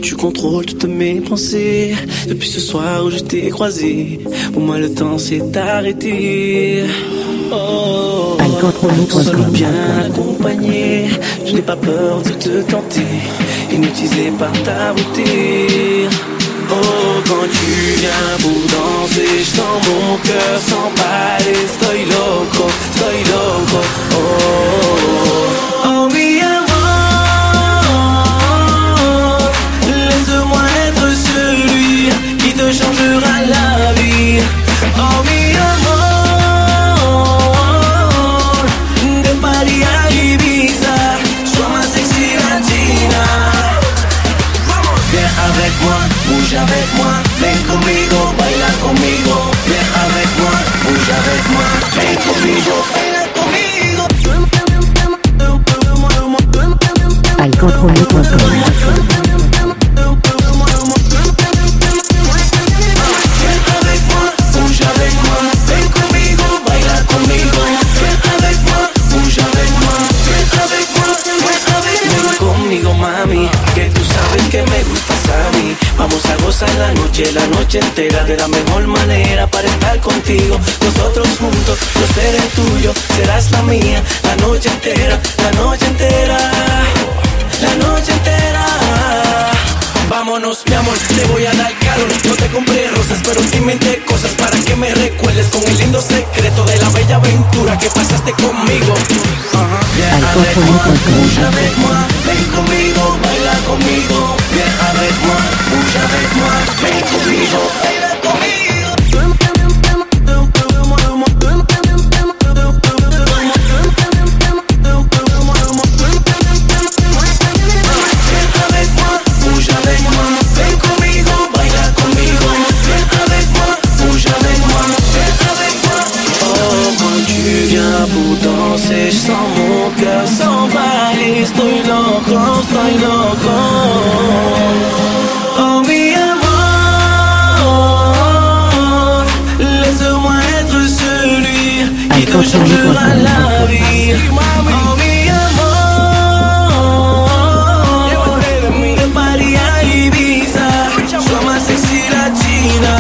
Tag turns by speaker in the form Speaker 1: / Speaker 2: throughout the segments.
Speaker 1: tu contrôles toutes mes pensées. Depuis ce soir où je t'ai croisé, pour moi le temps s'est arrêté. Oh, seul ou bien accompagné, je n'ai pas peur de te tenter, hypnotisé par ta beauté. Oh, quand tu viens pour danser, je sens mon cœur s'emballer. Estoy loco, oh, oh mi amor, laisse-moi être celui qui te changera la vie. Oh mi amor, de Paris à Ibiza, sois ma sexy latina. Viens avec moi, bouge avec moi, ven conmigo, baila conmigo. Viens avec moi, bouge avec moi, ven conmigo, baila conmigo.
Speaker 2: Alcontrolo.com.
Speaker 1: Mami, que tú sabes que me gustas a mí. Vamos a gozar la noche entera de la mejor manera para estar contigo. Nosotros juntos, yo seré tuyo, serás la mía. La noche entera, la noche entera, la noche entera. Vámonos, mi amor, te voy a dar calor. No te compré rosas, pero te inventé cosas para que me recuerdes con el lindo secreto de la bella aventura que pasaste conmigo. Viens avec moi, bouge avec moi, ven conmigo, baila conmigo. Viens avec moi, bouge avec moi, ven conmigo, baila conmigo. Pour danser, je sens mon cœur s'emballer. Estoy loco, estoy loco. Oh mi amor, laisse-moi être celui qui te changera la vie. Oh mi amor, de Paris à Ibiza, sois ma sexy latina.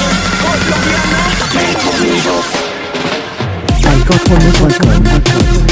Speaker 2: Alcontrolo.com.